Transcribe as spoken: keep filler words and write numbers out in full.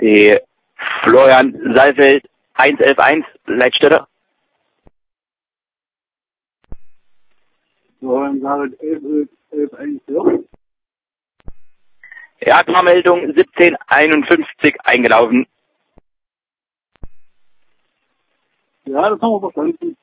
Die Florian Saalfeld eins elf eins, Leitstelle. Florian Saalfeld elf elf eins, ja. Er hat Meldung siebzehn einundfünfzig eingelaufen. Ja, das haben wir verstanden.